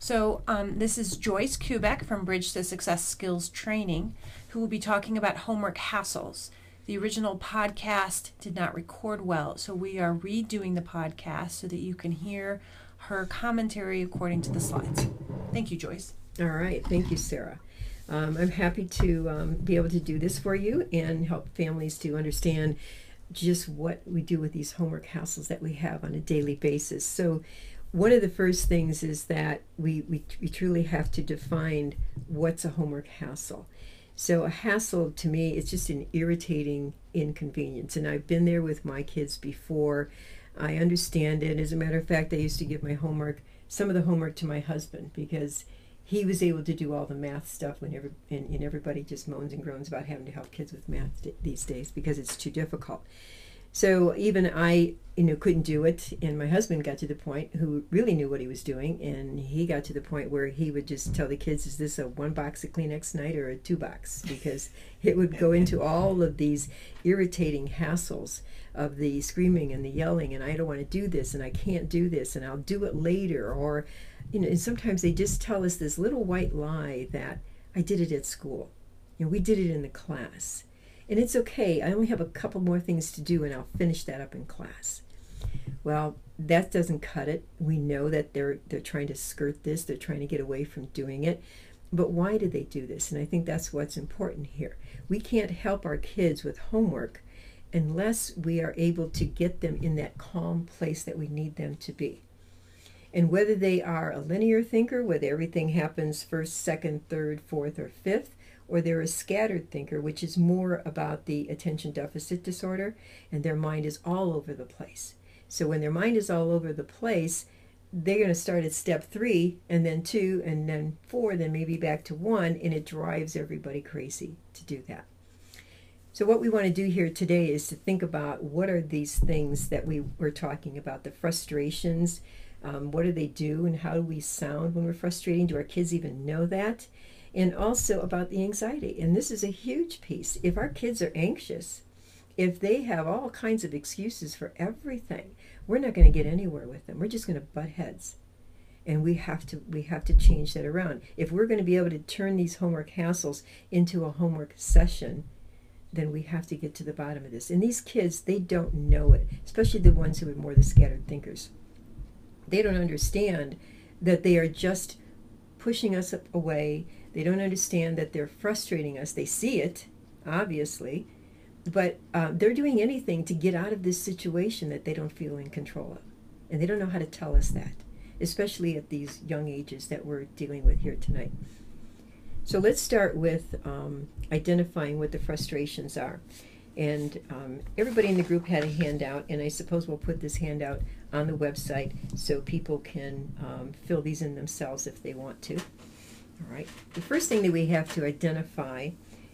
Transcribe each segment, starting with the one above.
This is Joyce Kubek from Bridge to Success Skills Training, who will be talking about homework hassles. The original podcast did not record well, so we are redoing the podcast so that you can hear her commentary according to the slides. Thank you, Joyce. All right. Thank you, Sarah. I'm happy to be able to do this for you and help families to understand just what we do with these homework hassles that we have on a daily basis. So one of the first things is that we truly have to define what's a homework hassle. So a hassle to me is just an irritating inconvenience. And I've been there with my kids before. I understand it. As a matter of fact, I used to give my homework, some of the homework to my husband because he was able to do all the math stuff and everybody just moans and groans about having to help kids with math these days because it's too difficult. So even I, couldn't do it, and my husband got to the point who really knew what he was doing, and he got to the point where he would just tell the kids, is this a 1 box of Kleenex night or a 2 box? Because it would go into all of these irritating hassles of the screaming and the yelling, and I don't want to do this, and I can't do this, and I'll do it later, or, and sometimes they just tell us this little white lie that I did it at school. We did it in the class. And it's okay, I only have a couple more things to do and I'll finish that up in class. Well, that doesn't cut it. We know that they're trying to skirt this, they're trying to get away from doing it. But why do they do this? And I think that's what's important here. We can't help our kids with homework unless we are able to get them in that calm place that we need them to be. And whether they are a linear thinker, whether everything happens first, second, third, fourth, or fifth, or they're a scattered thinker, which is more about the attention deficit disorder, and their mind is all over the place. So when their mind is all over the place, they're going to start at step 3, and then 2, and then 4, then maybe back to 1, and it drives everybody crazy to do that. So what we want to do here today is to think about what are these things that we were talking about, the frustrations, what do they do, and how do we sound when we're frustrating? Do our kids even know that? And also about the anxiety. And this is a huge piece. If our kids are anxious, if they have all kinds of excuses for everything, we're not going to get anywhere with them. We're just going to butt heads. And we have to change that around. If we're going to be able to turn these homework hassles into a homework session, then we have to get to the bottom of this. And these kids, they don't know it, especially the ones who are more the scattered thinkers. They don't understand that they are just pushing us away. They don't understand that they're frustrating us. They see it, obviously, but they're doing anything to get out of this situation that they don't feel in control of. And they don't know how to tell us that, especially at these young ages that we're dealing with here tonight. So let's start with identifying what the frustrations are. And everybody in the group had a handout, and I suppose we'll put this handout on the website so people can fill these in themselves if they want to. All right. The first thing that we have to identify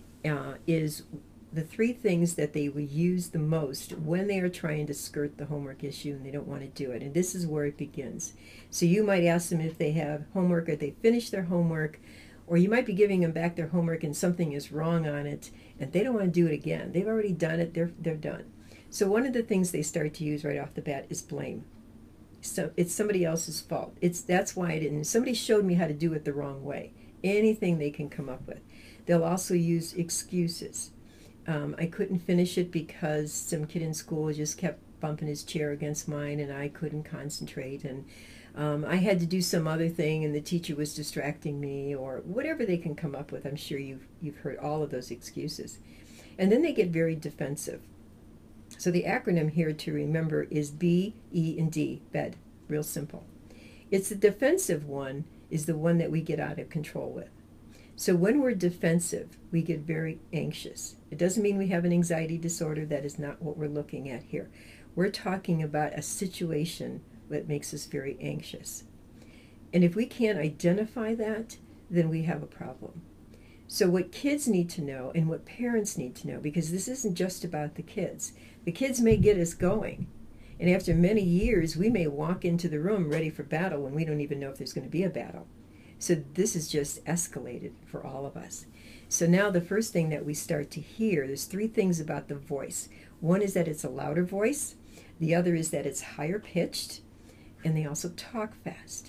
is the 3 things that they will use the most when they are trying to skirt the homework issue and they don't want to do it. And this is where it begins. So you might ask them if they have homework or they finished their homework, or you might be giving them back their homework and something is wrong on it and they don't want to do it again. They've already done it. They're done. So one of the things they start to use right off the bat is blame. So it's somebody else's fault. That's why I didn't. Somebody showed me how to do it the wrong way. Anything they can come up with. They'll also use excuses. I couldn't finish it because some kid in school just kept bumping his chair against mine and I couldn't concentrate, and I had to do some other thing and the teacher was distracting me, or whatever they can come up with. I'm sure you've heard all of those excuses. And then they get very defensive. So the acronym here to remember is B, E, and D, BED. Real simple. It's the defensive one is the one that we get out of control with. So when we're defensive, we get very anxious. It doesn't mean we have an anxiety disorder. That is not what we're looking at here. We're talking about a situation that makes us very anxious. And if we can't identify that, then we have a problem. So what kids need to know and what parents need to know, because this isn't just about the kids may get us going. And after many years, we may walk into the room ready for battle when we don't even know if there's going to be a battle. So this is just escalated for all of us. So now the first thing that we start to hear, there's 3 things about the voice. One is that it's a louder voice. The other is that it's higher pitched. And they also talk fast.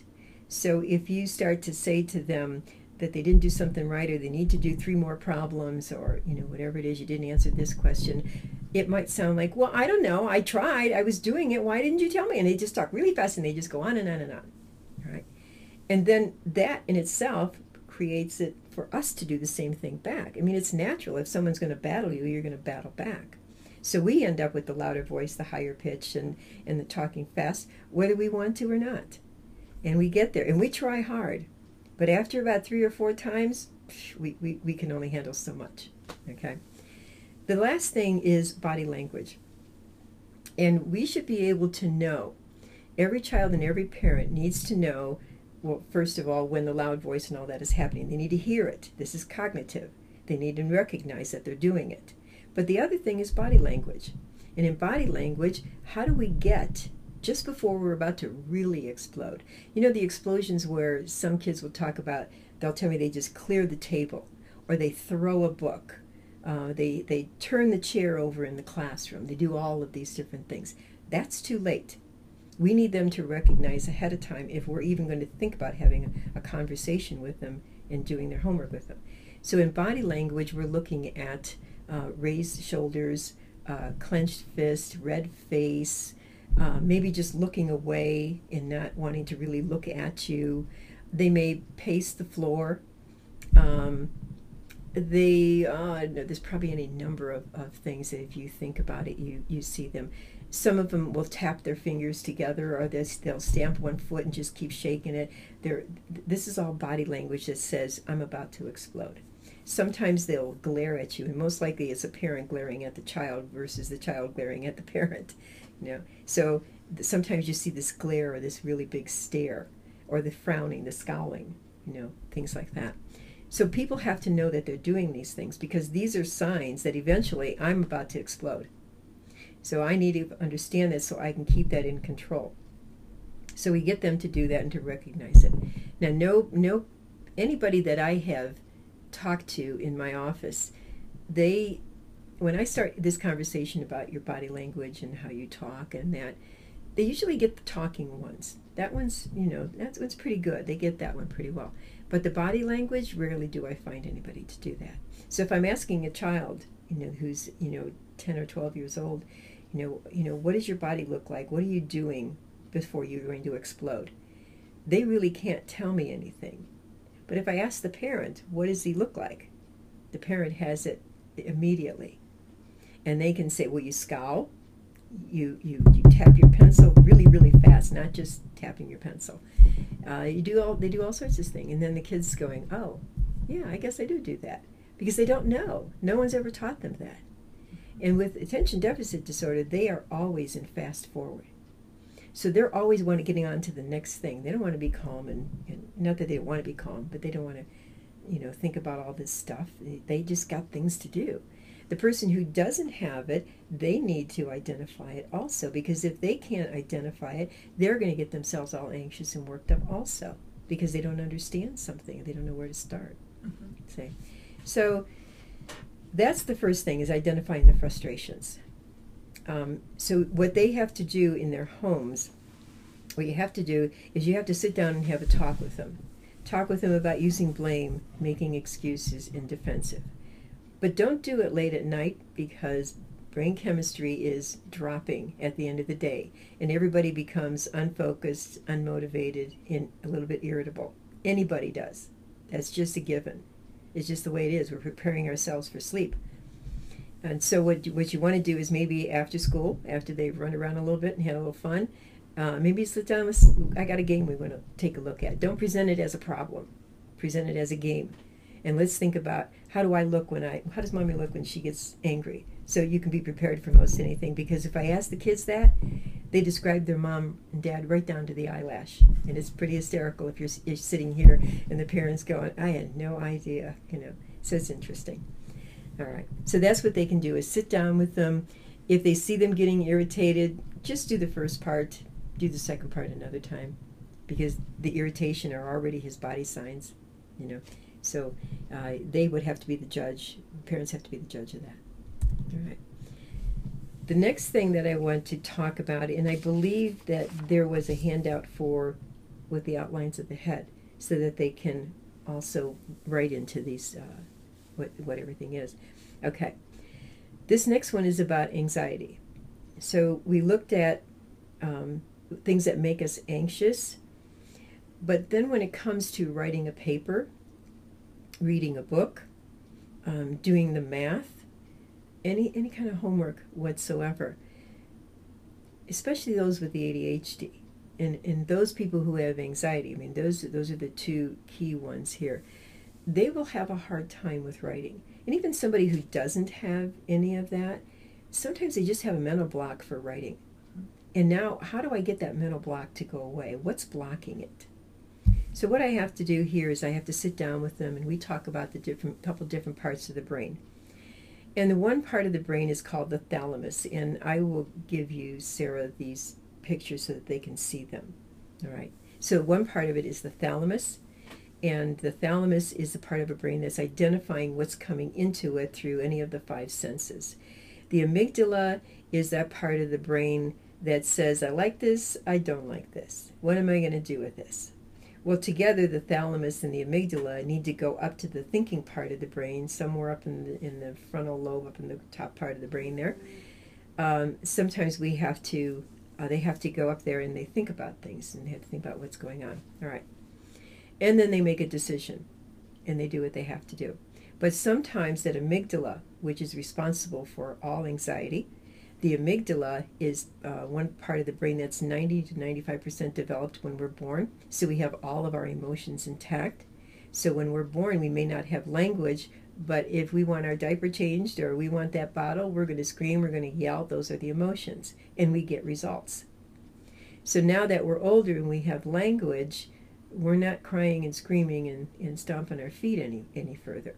So if you start to say to them that they didn't do something right, or they need to do 3 more problems, or whatever it is, you didn't answer this question, it might sound like, well, I don't know, I tried, I was doing it, why didn't you tell me? And they just talk really fast, and they just go on and on and on. All right? And then that in itself creates it for us to do the same thing back. I mean, it's natural. If someone's going to battle you, you're going to battle back. So we end up with the louder voice, the higher pitch, and the talking fast, whether we want to or not. And we get there, and we try hard. But after about 3 or 4 times, we can only handle so much. Okay? The last thing is body language. And we should be able to know, every child and every parent needs to know, well, first of all, when the loud voice and all that is happening. They need to hear it. This is cognitive. They need to recognize that they're doing it. But the other thing is body language. And in body language, how do we get, just before we're about to really explode? The explosions where some kids will talk about, they'll tell me they just clear the table, or they throw a book, they turn the chair over in the classroom, they do all of these different things. That's too late. We need them to recognize ahead of time if we're even going to think about having a conversation with them and doing their homework with them. So in body language, we're looking at raised shoulders, clenched fist, red face, maybe just looking away and not wanting to really look at you. They may pace the floor. There's probably any number of things that if you think about it, you see them. Some of them will tap their fingers together, or they'll stamp one foot and just keep shaking it. This is all body language that says, I'm about to explode. Sometimes they'll glare at you, and most likely it's a parent glaring at the child versus the child glaring at the parent. So sometimes you see this glare, or this really big stare, or the frowning, the scowling, things like that. So people have to know that they're doing these things, because these are signs that eventually I'm about to explode. So I need to understand this so I can keep that in control. So we get them to do that and to recognize it. Now, anybody that I have talked to in my office, when I start this conversation about your body language and how you talk and that, they usually get the talking ones. That one's pretty good. They get that one pretty well. But the body language, rarely do I find anybody to do that. So if I'm asking a child, who's 10 or 12 years old, what does your body look like? What are you doing before you're going to explode? They really can't tell me anything. But if I ask the parent, what does he look like? The parent has it immediately. And they can say, well, you scowl, you tap your pencil really, really fast, not just tapping your pencil. They do all sorts of things. And then the kid's going, oh, yeah, I guess I do that. Because they don't know. No one's ever taught them that. And with attention deficit disorder, they are always in fast forward. So they're always getting on to the next thing. They don't want to be calm, and not that they don't want to be calm, but they don't want to, think about all this stuff. They just got things to do. The person who doesn't have it, they need to identify it also, because if they can't identify it, they're going to get themselves all anxious and worked up also, because they don't understand something. They don't know where to start. Mm-hmm. So that's the first thing, is identifying the frustrations. So what they have to do in their homes, what you have to do is you have to sit down and have a talk with them. Talk with them about using blame, making excuses, and defensive. But don't do it late at night, because brain chemistry is dropping at the end of the day, and everybody becomes unfocused, unmotivated, and a little bit irritable. Anybody does. That's just a given. It's just the way it is. We're preparing ourselves for sleep. And so what you want to do is maybe after school, after they've run around a little bit and had a little fun, maybe sit down, I got a game we want to take a look at. Don't present it as a problem. Present it as a game. And let's think about, how does Mommy look when she gets angry? So you can be prepared for most anything, because if I ask the kids that, they describe their mom and dad right down to the eyelash. And it's pretty hysterical if you're sitting here and the parents going, I had no idea, So it's interesting. All right. So that's what they can do, is sit down with them. If they see them getting irritated, just do the first part, do the second part another time, because the irritation are already his body signs, So they would have to be the judge. Parents have to be the judge of that. All right. The next thing that I want to talk about, and I believe that there was a handout for with the outlines of the head so that they can also write into these what everything is. Okay, this next one is about anxiety. So we looked at things that make us anxious, but then when it comes to writing a paper, reading a book, doing the math, any kind of homework whatsoever, especially those with the ADHD and those people who have anxiety, I mean, those are the two key ones here. They will have a hard time with writing. And even somebody who doesn't have any of that, sometimes they just have a mental block for writing. And now, how do I get that mental block to go away? What's blocking it? So what I have to do here is I have to sit down with them and we talk about the couple different parts of the brain. And the one part of the brain is called the thalamus, and I will give you, Sarah, these pictures so that they can see them. All right. So one part of it is the thalamus, and the thalamus is the part of a brain that's identifying what's coming into it through any of the five senses. The amygdala is that part of the brain that says, I like this, I don't like this. What am I going to do with this? Well, together, the thalamus and the amygdala need to go up to the thinking part of the brain, somewhere up in the frontal lobe, up in the top part of the brain there. Sometimes we have to, they have to go up there and they think about things and they have to think about what's going on. All right. And then they make a decision and they do what they have to do. But sometimes that amygdala, which is responsible for all anxiety, the amygdala is one part of the brain that's 90 to 95% developed when we're born. So we have all of our emotions intact. So when we're born, we may not have language, but if we want our diaper changed or we want that bottle, we're going to scream, we're going to yell. Those are the emotions, and we get results. So now that we're older and we have language, we're not crying and screaming and stomping our feet any further.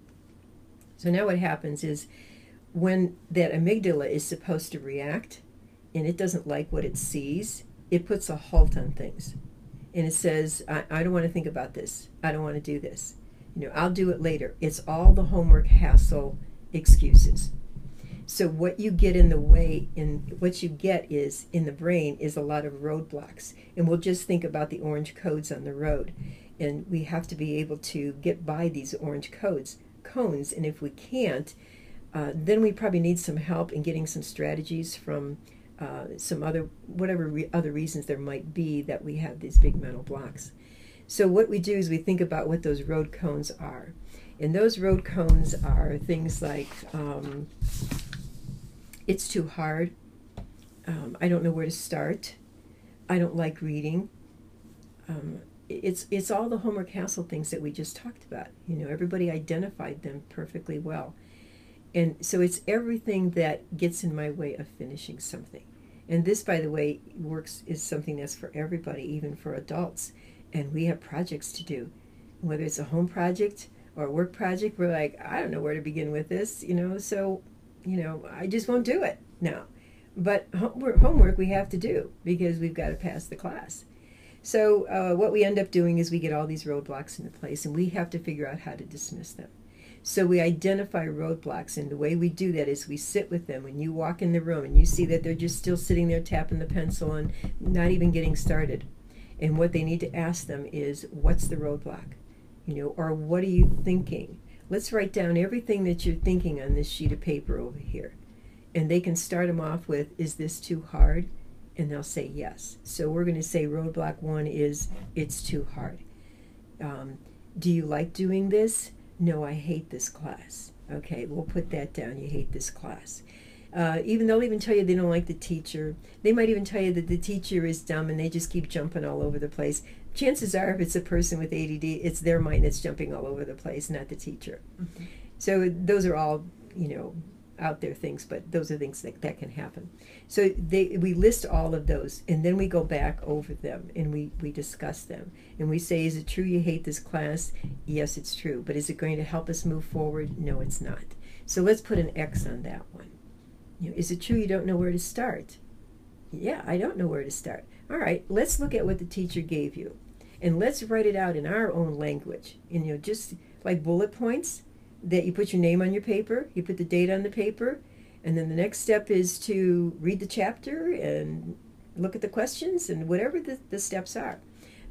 So now what happens is, when that amygdala is supposed to react and it doesn't like what it sees, it puts a halt on things. And it says, I don't want to think about this. I don't want to do this. I'll do it later. It's all the homework hassle excuses. So what you get in the way, what you get is in the brain is a lot of roadblocks. And we'll just think about the orange codes on the road. And we have to be able to get by these orange cones. And if we can't, then we probably need some help in getting some strategies from some other, other reasons there might be that we have these big mental blocks. So what we do is we think about what those road cones are. And those road cones are things like, it's too hard, I don't know where to start, I don't like reading. It's all the homework hassle things that we just talked about. Everybody identified them perfectly well. And so it's everything that gets in my way of finishing something. And this, by the way, is something that's for everybody, even for adults. And we have projects to do. Whether it's a home project or a work project, we're like, I don't know where to begin with this, so, I just won't do it now. But homework we have to do because we've got to pass the class. So what we end up doing is we get all these roadblocks into place, and we have to figure out how to dismiss them. So we identify roadblocks, and the way we do that is we sit with them. When you walk in the room and you see that they're just still sitting there tapping the pencil and not even getting started. And what they need to ask them is, what's the roadblock? Or what are you thinking? Let's write down everything that you're thinking on this sheet of paper over here. And they can start them off with, is this too hard? And they'll say yes. So we're going to say roadblock 1 is, it's too hard. Do you like doing this? No, I hate this class. Okay, we'll put that down. You hate this class. They'll even tell you they don't like the teacher. They might even tell you that the teacher is dumb and they just keep jumping all over the place. Chances are, if it's a person with ADD, it's their mind that's jumping all over the place, not the teacher. Mm-hmm. So those are all, out there things, but those are things that can happen. So we list all of those, and then we go back over them, and we discuss them. And we say, is it true you hate this class? Yes, it's true. But is it going to help us move forward? No, it's not. So let's put an X on that one. Is it true you don't know where to start? Yeah, I don't know where to start. All right, let's look at what the teacher gave you. And let's write it out in our own language. And just like bullet points, that you put your name on your paper, you put the date on the paper, and then the next step is to read the chapter and look at the questions and whatever the steps are.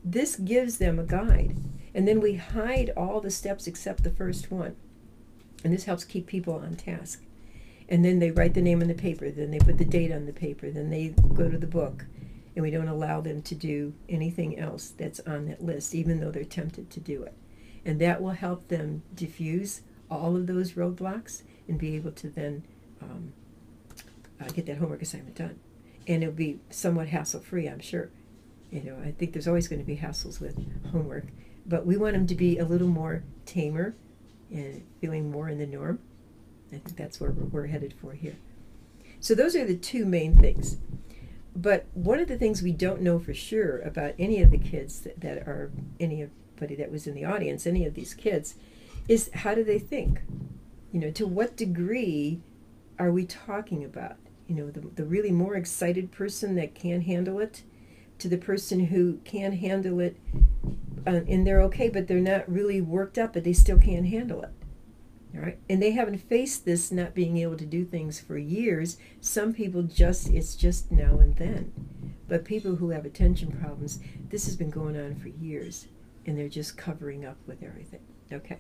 This gives them a guide. And then we hide all the steps except the first one. And this helps keep people on task. And then they write the name on the paper, then they put the date on the paper, then they go to the book. And we don't allow them to do anything else that's on that list, even though they're tempted to do it. And that will help them diffuse all of those roadblocks and be able to then get that homework assignment done. And it'll be somewhat hassle-free, I'm sure. You know, I think there's always going to be hassles with homework, but we want them to be a little more tamer and feeling more in the norm. I think that's where we're headed for here. So those are the two main things. But one of the things we don't know for sure about any of the kids that are, anybody that was in the audience, any of these kids, is how do they think? You know, to what degree are we talking about? You know, the really more excited person that can handle it, to the person who can handle it, and they're okay, but they're not really worked up, but they still can't handle it. All right, and they haven't faced this not being able to do things for years. Some people it's just now and then. But people who have attention problems, this has been going on for years, and they're just covering up with everything. Okay.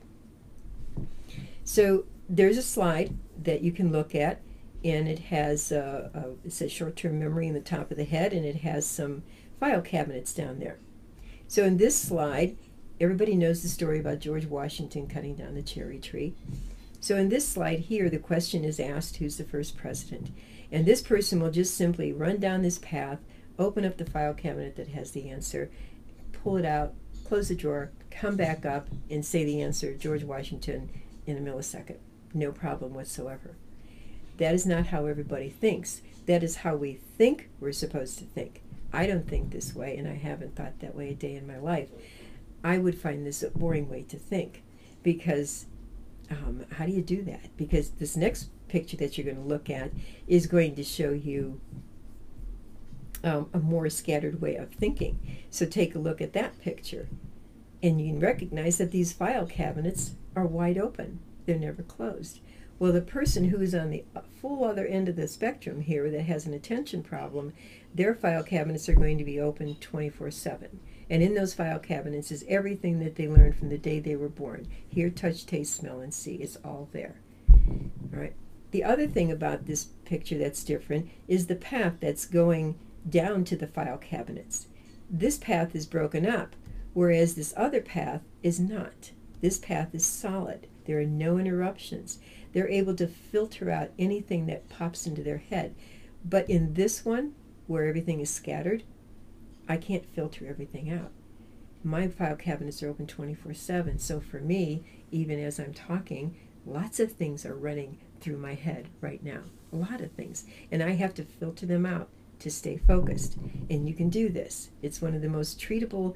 So there's a slide that you can look at, and it has it says short-term memory in the top of the head, and it has some file cabinets down there. So in this slide, everybody knows the story about George Washington cutting down the cherry tree. So in this slide here, the question is asked, who's the first president? And this person will just simply run down this path, open up the file cabinet that has the answer, pull it out, close the drawer, come back up, and say the answer, George Washington, in a millisecond. No problem whatsoever. That is not how everybody thinks. That is how we think we're supposed to think. I don't think this way, and I haven't thought that way a day in my life. I would find this a boring way to think, because how do you do that? Because this next picture that you're going to look at is going to show you a more scattered way of thinking. So take a look at that picture, and you can recognize that these file cabinets are wide open. They're never closed. Well, the person who is on the full other end of the spectrum here that has an attention problem, their file cabinets are going to be open 24/7. And in those file cabinets is everything that they learned from the day they were born. Hear, touch, taste, smell, and see. It's all there. All right. The other thing about this picture that's different is the path that's going down to the file cabinets. This path is broken up, whereas this other path is not. This path is solid. There are no interruptions. They're able to filter out anything that pops into their head. But in this one, where everything is scattered, I can't filter everything out. My file cabinets are open 24/7, so for me, even as I'm talking, lots of things are running through my head right now. A lot of things. And I have to filter them out to stay focused. And you can do this. It's one of the most treatable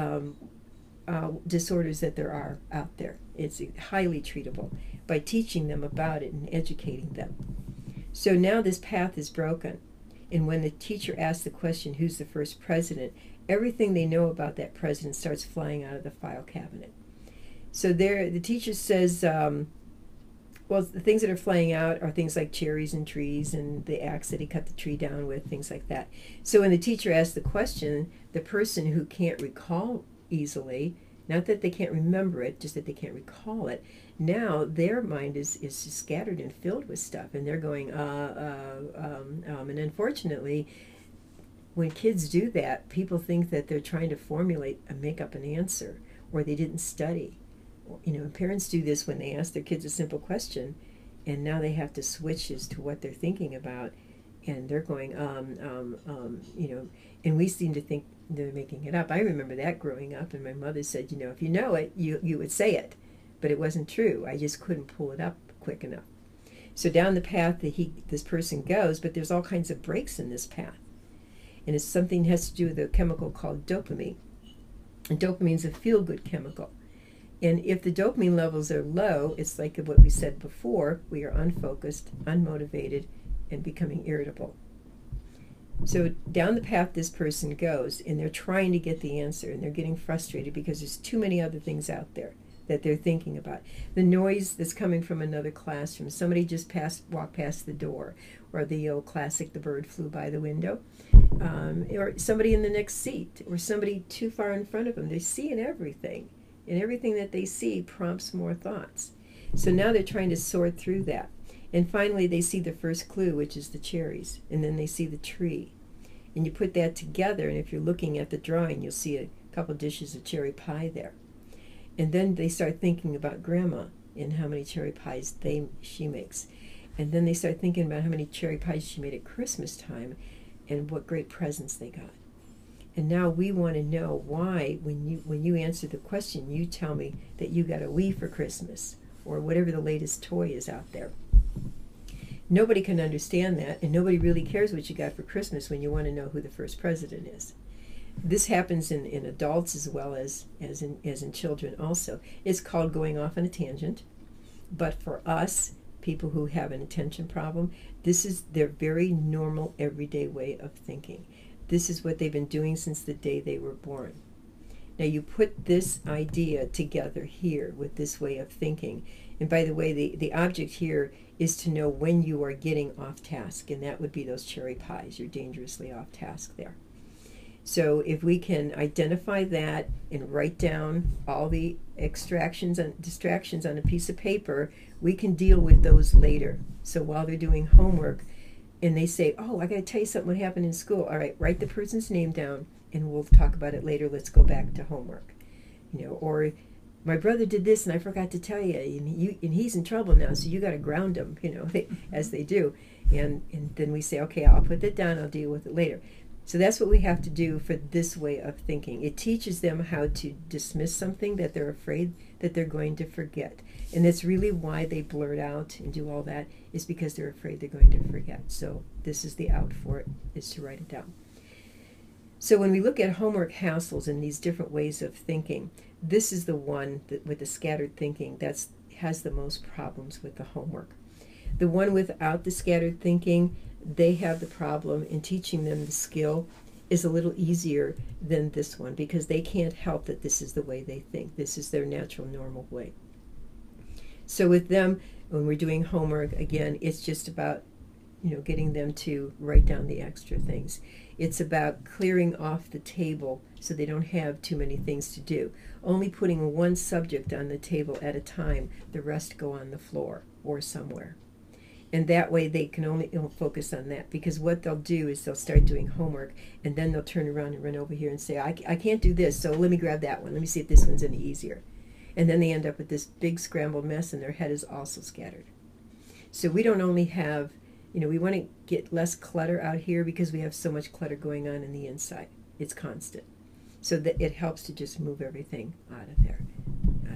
disorders that there are out there. It's highly treatable by teaching them about it and educating them. So now this path is broken. And when the teacher asks the question, who's the first president, everything they know about that president starts flying out of the file cabinet. So there, the teacher says, well, the things that are flying out are things like cherries and trees and the axe that he cut the tree down with, things like that. So when the teacher asks the question, the person who can't recall easily, not that they can't remember it, just that they can't recall it, now their mind is just scattered and filled with stuff, and they're going, and unfortunately, when kids do that, people think that they're trying to make up an answer, or they didn't study. You know, parents do this when they ask their kids a simple question, and now they have to switch as to what they're thinking about, and they're going, you know, and we seem to think they're making it up. I remember that growing up, and my mother said, you know, if you know it, you would say it. But it wasn't true. I just couldn't pull it up quick enough. So down the path that this person goes, but there's all kinds of breaks in this path. And it's something that has to do with a chemical called dopamine. And dopamine is a feel-good chemical. And if the dopamine levels are low, it's like what we said before, we are unfocused, unmotivated, and becoming irritable. So down the path this person goes, and they're trying to get the answer, and they're getting frustrated because there's too many other things out there that they're thinking about. The noise that's coming from another classroom. Somebody just walked past the door, or the old classic, the bird flew by the window, or somebody in the next seat, or somebody too far in front of them. They're seeing everything, and everything that they see prompts more thoughts. So now they're trying to sort through that. And finally they see the first clue, which is the cherries, and then they see the tree. And you put that together, and if you're looking at the drawing, you'll see a couple dishes of cherry pie there. And then they start thinking about Grandma and how many cherry pies she makes. And then they start thinking about how many cherry pies she made at Christmas time and what great presents they got. And now we want to know why, when you answer the question, you tell me that you got a Wii for Christmas, or whatever the latest toy is out there. Nobody can understand that, and nobody really cares what you got for Christmas when you want to know who the first president is. This happens in adults as well as in children also. It's called going off on a tangent. But for us, people who have an attention problem, this is their very normal, everyday way of thinking. This is what they've been doing since the day they were born. Now you put this idea together here with this way of thinking. And by the way, the object here is to know when you are getting off task, and that would be those cherry pies. You're dangerously off task there. So if we can identify that and write down all the distractions on a piece of paper, we can deal with those later. So while they're doing homework and they say, oh, I got to tell you something what happened in school. All right, write the person's name down and we'll talk about it later. Let's go back to homework. Or my brother did this and I forgot to tell you, and he's in trouble now, so you got to ground him, as they do. And then we say, okay, I'll put that down, I'll deal with it later. So that's what we have to do for this way of thinking. It teaches them how to dismiss something that they're afraid that they're going to forget. And that's really why they blurt out and do all that, is because they're afraid they're going to forget. So this is the out for it, is to write it down. So when we look at homework hassles and these different ways of thinking, this is the one that, with the scattered thinking, that has the most problems with the homework. The one without the scattered thinking, they have the problem, in teaching them the skill is a little easier than this one, because they can't help that this is the way they think. This is their natural, normal way. So with them, when we're doing homework, again, it's just about getting them to write down the extra things. It's about clearing off the table so they don't have too many things to do. Only putting one subject on the table at a time, the rest go on the floor or somewhere. And that way they can only focus on that, because what they'll do is they'll start doing homework and then they'll turn around and run over here and say, I can't do this, so let me grab that one. Let me see if this one's any easier. And then they end up with this big scrambled mess and their head is also scattered. So we don't only have, we want to get less clutter out here because we have so much clutter going on in the inside. It's constant. So that it helps to just move everything out of there, out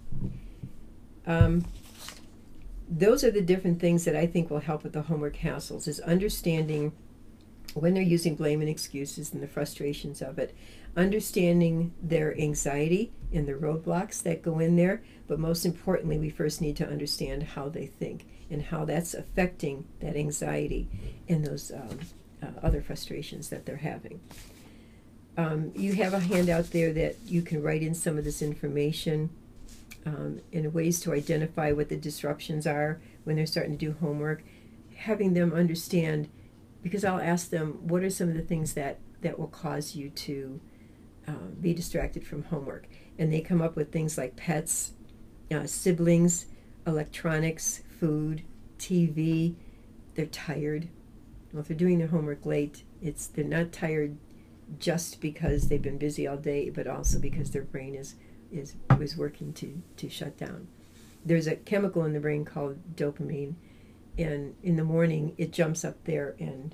of it. Those are the different things that I think will help with the homework hassles, is understanding when they're using blame and excuses and the frustrations of it, understanding their anxiety and the roadblocks that go in there, but most importantly, we first need to understand how they think and how that's affecting that anxiety and those other frustrations that they're having. You have a handout there that you can write in some of this information in ways to identify what the disruptions are when they're starting to do homework, having them understand, because I'll ask them, what are some of the things that will cause you to be distracted from homework? And they come up with things like pets, siblings, electronics, food, TV. They're tired. Well, if they're doing their homework late, they're not tired just because they've been busy all day, but also because their brain is working to shut down. There's a chemical in the brain called dopamine, and in the morning it jumps up there and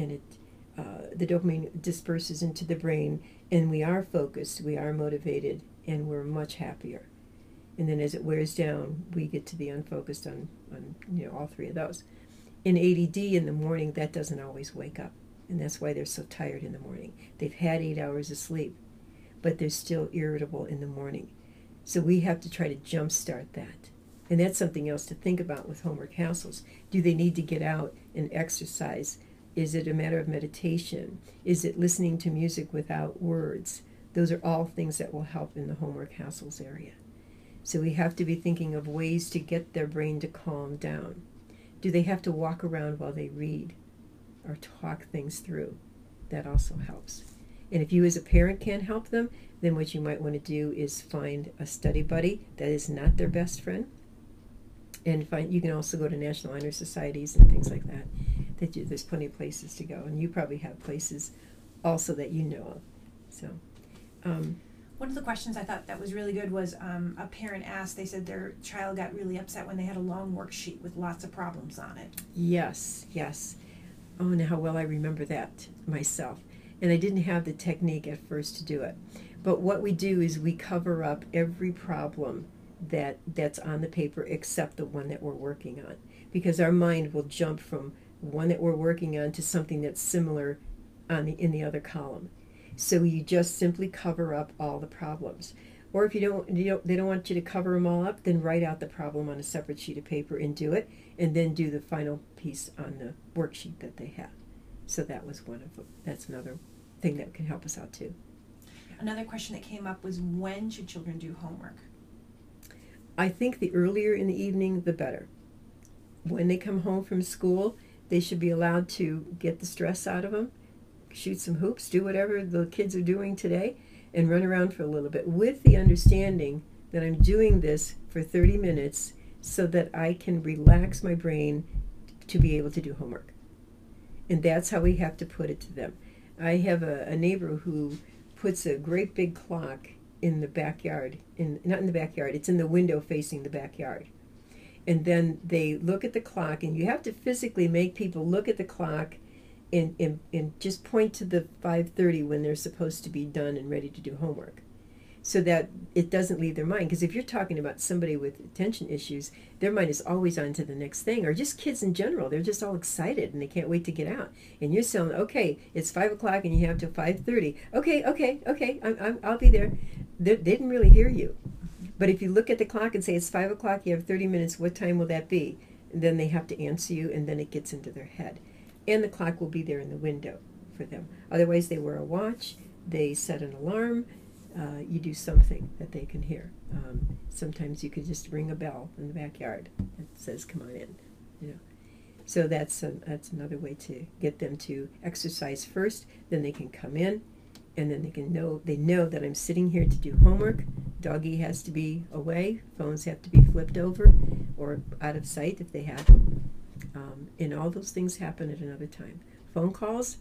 the dopamine disperses into the brain, and we are focused, we are motivated, and we're much happier. And then as it wears down, we get to be unfocused on all three of those. In ADD in the morning, that doesn't always wake up, and that's why they're so tired in the morning. They've had 8 hours of sleep, but they're still irritable in the morning. So we have to try to jumpstart that. And that's something else to think about with homework hassles. Do they need to get out and exercise? Is it a matter of meditation? Is it listening to music without words? Those are all things that will help in the homework hassles area. So we have to be thinking of ways to get their brain to calm down. Do they have to walk around while they read or talk things through? That also helps. And if you as a parent can't help them, then what you might want to do is find a study buddy that is not their best friend. And you can also go to National Honor Societies and things like that. There's plenty of places to go. And you probably have places also that you know of. So, one of the questions I thought that was really good was a parent asked, they said their child got really upset when they had a long worksheet with lots of problems on it. Yes. Oh, and how well I remember that myself. And I didn't have the technique at first to do it. But what we do is we cover up every problem that's on the paper except the one that we're working on. Because our mind will jump from one that we're working on to something that's similar in the other column. So you just simply cover up all the problems. Or if they don't want you to cover them all up, then write out the problem on a separate sheet of paper and do it, and then do the final piece on the worksheet that they have. So that was one of them. That's another thing that can help us out too. Another question that came up was, when should children do homework? I think the earlier in the evening, the better. When they come home from school, they should be allowed to get the stress out of them, shoot some hoops, do whatever the kids are doing today, and run around for a little bit with the understanding that I'm doing this for 30 minutes so that I can relax my brain to be able to do homework. And that's how we have to put it to them. I have a neighbor who puts a great big clock in the backyard, not in the backyard, it's in the window facing the backyard. And then they look at the clock, and you have to physically make people look at the clock and just point to the 5:30 when they're supposed to be done and ready to do homework, so that it doesn't leave their mind. Because if you're talking about somebody with attention issues, their mind is always on to the next thing. Or just kids in general, they're just all excited and they can't wait to get out. And you're saying, okay, it's 5 o'clock and you have till 5:30. Okay, I'll be there. They didn't really hear you. But if you look at the clock and say it's 5 o'clock, you have 30 minutes, what time will that be? And then they have to answer you, and then it gets into their head. And the clock will be there in the window for them. Otherwise, they wear a watch, they set an alarm, you do something that they can hear. Sometimes you could just ring a bell in the backyard that says, come on in. So that's another way to get them to exercise first, then they can come in, and then they know that I'm sitting here to do homework. Doggy has to be away, phones have to be flipped over or out of sight if they have them. And all those things happen at another time. Phone calls,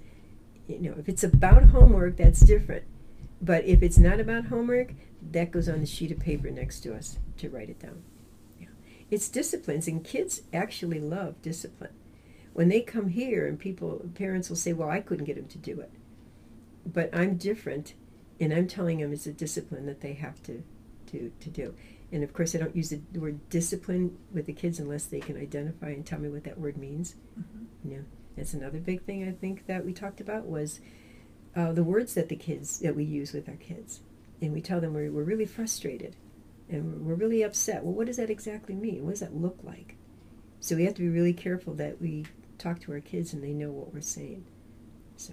if it's about homework, that's different. But if it's not about homework, that goes on the sheet of paper next to us to write it down. Yeah. It's disciplines, and kids actually love discipline. When they come here, and parents will say, well, I couldn't get them to do it. But I'm different, and I'm telling them it's a discipline that they have to do. And of course, I don't use the word discipline with the kids unless they can identify and tell me what that word means. Mm-hmm. That's another big thing I think that we talked about was the words that we use with our kids. And we tell them we're really frustrated and we're really upset. Well, what does that exactly mean? What does that look like? So we have to be really careful that we talk to our kids and they know what we're saying. So,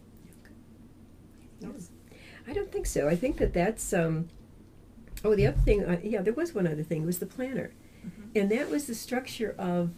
yes. I don't think so. I think that's... the other thing, there was one other thing, was the planner. Mm-hmm. And that was the structure of,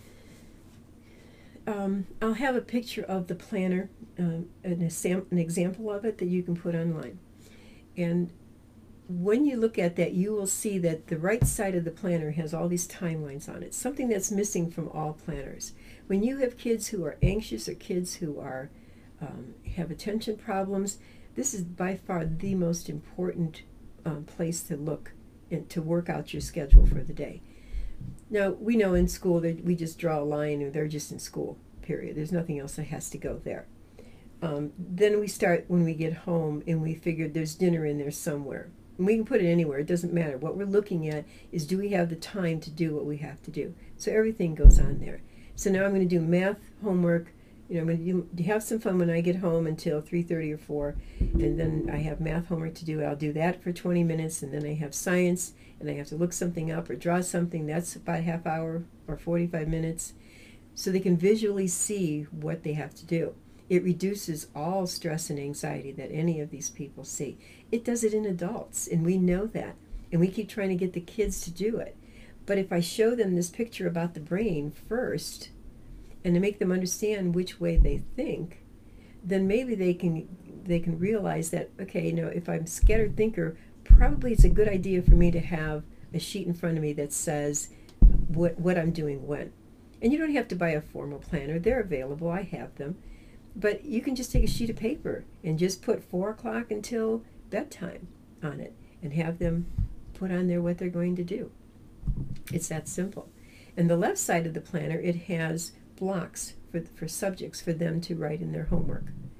I'll have a picture of the planner, an example of it that you can put online. And when you look at that, you will see that the right side of the planner has all these timelines on it, something that's missing from all planners. When you have kids who are anxious or kids who are have attention problems, this is by far the most important place to look and to work out your schedule for the day. Now, we know in school that we just draw a line and they're just in school, period. There's nothing else that has to go there. Then we start when we get home and we figure there's dinner in there somewhere. And we can put it anywhere, it doesn't matter. What we're looking at is, do we have the time to do what we have to do? So everything goes on there. So now I'm going to do math, homework. I'm going to have some fun when I get home until 3:30 or 4, and then I have math homework to do. I'll do that for 20 minutes, and then I have science, and I have to look something up or draw something. That's about a half hour or 45 minutes, so they can visually see what they have to do. It reduces all stress and anxiety that any of these people see. It does it in adults, and we know that. And we keep trying to get the kids to do it. But if I show them this picture about the brain first, and to make them understand which way they think, then maybe they can realize that, okay, if I'm a scattered thinker, probably it's a good idea for me to have a sheet in front of me that says what I'm doing when. And you don't have to buy a formal planner. They're available. I have them. But you can just take a sheet of paper and just put 4 o'clock until bedtime on it and have them put on there what they're going to do. It's that simple. And the left side of the planner, it has blocks for subjects for them to write in their homework.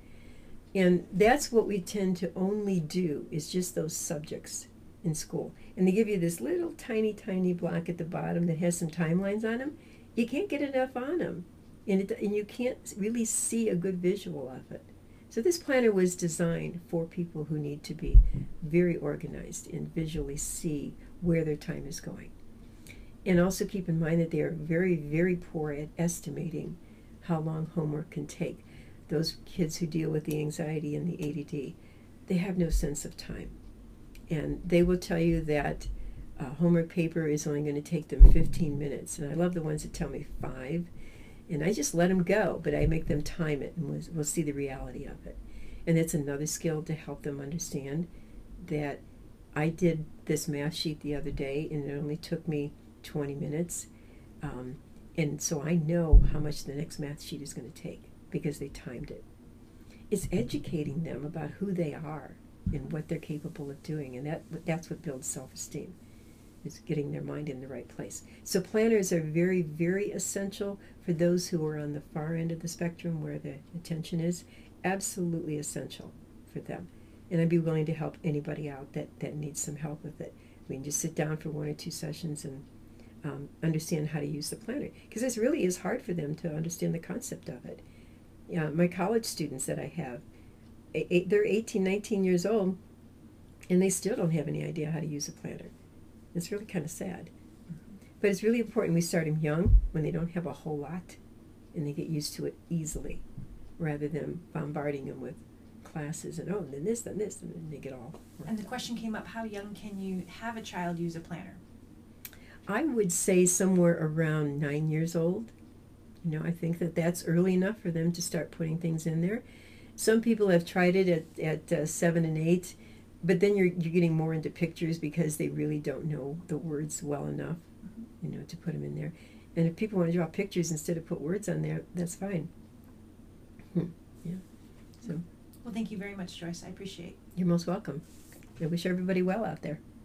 And that's what we tend to only do, is just those subjects in school. And they give you this little tiny, tiny block at the bottom that has some timelines on them. You can't get enough on them. And you can't really see a good visual of it. So this planner was designed for people who need to be very organized and visually see where their time is going. And also keep in mind that they are very, very poor at estimating how long homework can take. Those kids who deal with the anxiety and the ADD, they have no sense of time. And they will tell you that homework paper is only going to take them 15 minutes. And I love the ones that tell me 5. And I just let them go, but I make them time it, and we'll see the reality of it. And it's another skill to help them understand that I did this math sheet the other day, and it only took me 20 minutes. And so I know how much the next math sheet is going to take because they timed it. It's educating them about who they are and what they're capable of doing, and that's what builds self-esteem, is getting their mind in the right place. So planners are very, very essential for those who are on the far end of the spectrum where the attention is. Absolutely essential for them. And I'd be willing to help anybody out that needs some help with it. I mean, just sit down for 1 or 2 sessions and understand how to use the planner. Because this really is hard for them to understand the concept of it. My college students that I have, they're 18, 19 years old, and they still don't have any idea how to use a planner. It's really kind of sad. But it's really important we start them young when they don't have a whole lot, and they get used to it easily, rather than bombarding them with classes and then this, and then they get all. And the question came up, how young can you have a child use a planner? I would say somewhere around 9 years old. I think that's early enough for them to start putting things in there. Some people have tried it at 7 and 8, but then you're getting more into pictures because they really don't know the words well enough, to put them in there. And if people want to draw pictures instead of put words on there, that's fine. Yeah. So. Well, thank you very much, Joyce. I appreciate it. You're most welcome. I wish everybody well out there.